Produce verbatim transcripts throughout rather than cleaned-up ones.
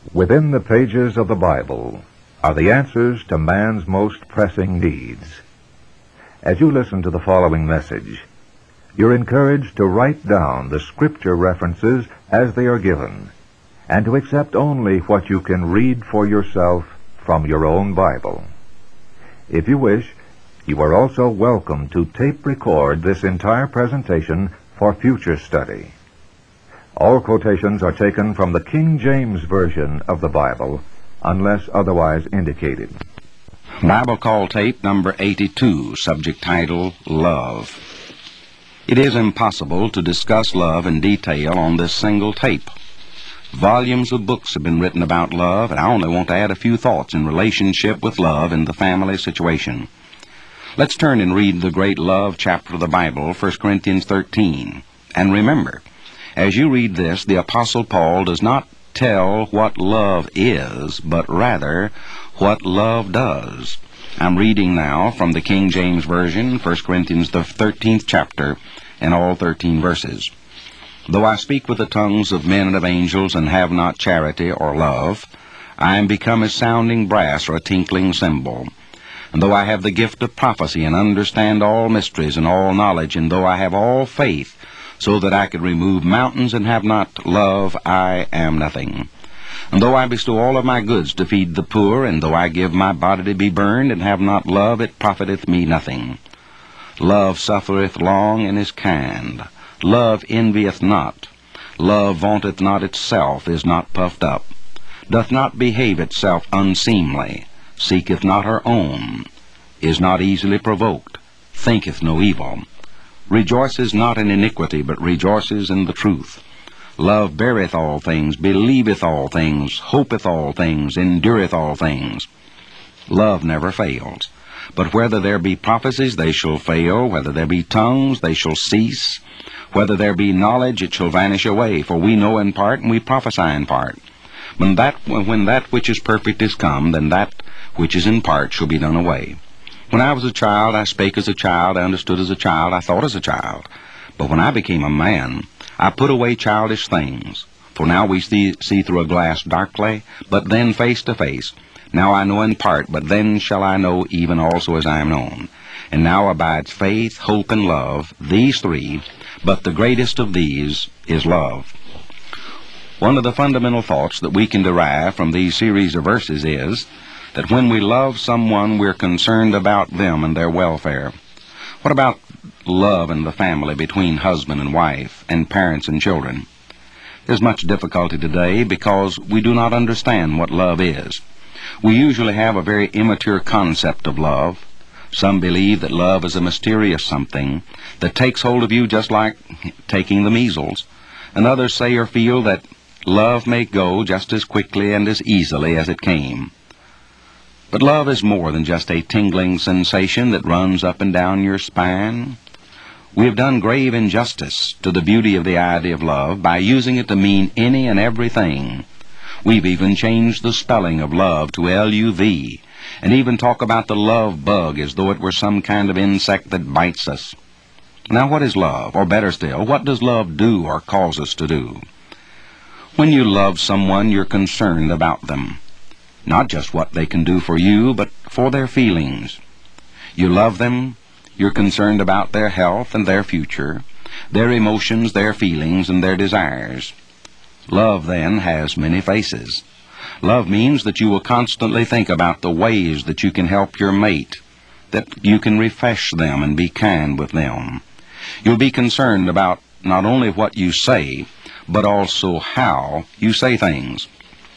Within the pages of the Bible are the answers to man's most pressing needs. As you listen to the following message, you're encouraged to write down the scripture references as they are given, and to accept only what you can read for yourself from your own Bible. If you wish, you are also welcome to tape record this entire presentation for future study. All quotations are taken from the King James Version of the Bible, unless otherwise indicated. Bible Call Tape number eighty-two, subject title, Love. It is impossible to discuss love in detail on this single tape. Volumes of books have been written about love, and I only want to add a few thoughts in relationship with love in the family situation. Let's turn and read the great love chapter of the Bible, First Corinthians thirteen. And remember, as you read this, the Apostle Paul does not tell what love is, but rather what love does. I'm reading now from the King James Version, First Corinthians the thirteenth chapter, and all thirteen verses. Though I speak with the tongues of men and of angels, and have not charity or love, I am become as sounding brass or a tinkling cymbal. And though I have the gift of prophecy, and understand all mysteries and all knowledge, and though I have all faith, so that I could remove mountains, and have not love, I am nothing. And though I bestow all of my goods to feed the poor, and though I give my body to be burned, and have not love, it profiteth me nothing. Love suffereth long, and is kind. Love envieth not. Love vaunteth not itself, is not puffed up, doth not behave itself unseemly, seeketh not her own, is not easily provoked, thinketh no evil, rejoices not in iniquity, but rejoices in the truth. Love beareth all things, believeth all things, hopeth all things, endureth all things. Love never fails. But whether there be prophecies, they shall fail. Whether there be tongues, they shall cease. Whether there be knowledge, it shall vanish away. For we know in part, and we prophesy in part. When that, when that which is perfect is come, then that which is in part shall be done away. When I was a child, I spake as a child, I understood as a child, I thought as a child. But when I became a man, I put away childish things. For now we see, see through a glass darkly, but then face to face. Now I know in part, but then shall I know even also as I am known. And now abides faith, hope, and love, these three, but the greatest of these is love. One of the fundamental thoughts that we can derive from these series of verses is that when we love someone, we're concerned about them and their welfare. What about love in the family between husband and wife, and parents and children? There's much difficulty today because we do not understand what love is. We usually have a very immature concept of love. Some believe that love is a mysterious something that takes hold of you just like taking the measles, and others say or feel that love may go just as quickly and as easily as it came. But love is more than just a tingling sensation that runs up and down your spine. We have done grave injustice to the beauty of the idea of love by using it to mean any and everything. We've even changed the spelling of love to L U V, and even talk about the love bug as though it were some kind of insect that bites us. Now what is love? Or better still, what does love do or cause us to do? When you love someone, you're concerned about them. Not just what they can do for you, but for their feelings. You love them, you're concerned about their health and their future, their emotions, their feelings, and their desires. Love, then, has many faces. Love means that you will constantly think about the ways that you can help your mate, that you can refresh them and be kind with them. You'll be concerned about not only what you say, but also how you say things.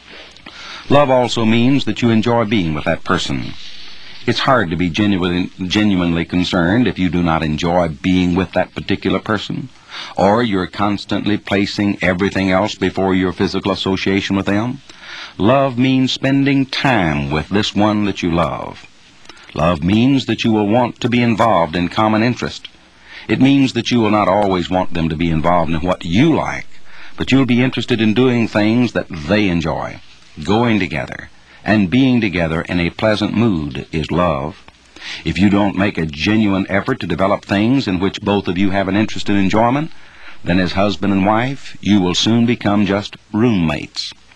Love also means that you enjoy being with that person. It's hard to be genuinely, genuinely concerned if you do not enjoy being with that particular person, or you're constantly placing everything else before your physical association with them. Love means spending time with this one that you love. Love means that you will want to be involved in common interest. It means that you will not always want them to be involved in what you like, but you'll be interested in doing things that they enjoy. Going together and being together in a pleasant mood is love. If you don't make a genuine effort to develop things in which both of you have an interest in enjoyment, then as husband and wife, you will soon become just roommates.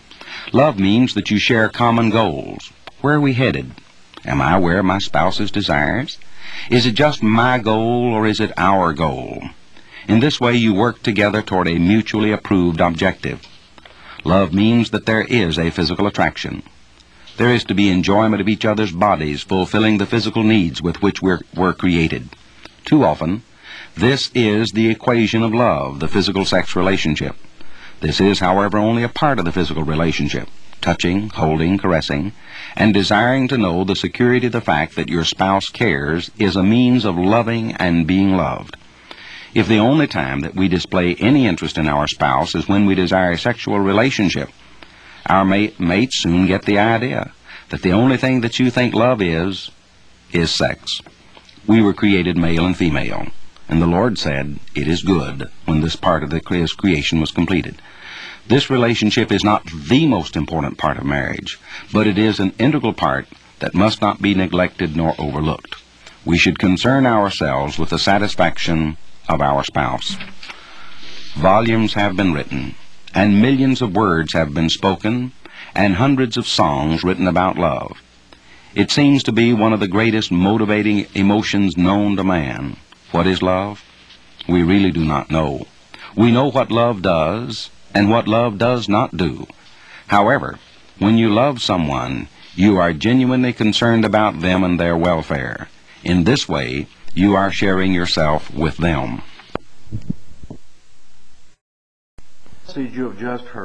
Love means that you share common goals. Where are we headed? Am I aware of my spouse's desires? Is it just my goal, or is it our goal? In this way, you work together toward a mutually approved objective. Love means that there is a physical attraction. There is to be enjoyment of each other's bodies, fulfilling the physical needs with which we're, we're created. Too often, this is the equation of love, the physical-sex relationship. This is, however, only a part of the physical relationship. Touching, holding, caressing, and desiring to know the security of the fact that your spouse cares is a means of loving and being loved. If the only time that we display any interest in our spouse is when we desire a sexual relationship, our mate, mates soon get the idea that the only thing that you think love is, is sex. We were created male and female, and the Lord said, "It is good," when this part of the creation was completed. This relationship is not the most important part of marriage, but it is an integral part that must not be neglected nor overlooked. We should concern ourselves with the satisfaction of our spouse. Volumes have been written, and millions of words have been spoken, and hundreds of songs written about love. It seems to be one of the greatest motivating emotions known to man. What is love? We really do not know. We know what love does and what love does not do. However, when you love someone, you are genuinely concerned about them and their welfare. In this way, you are sharing yourself with them. The message you have just heard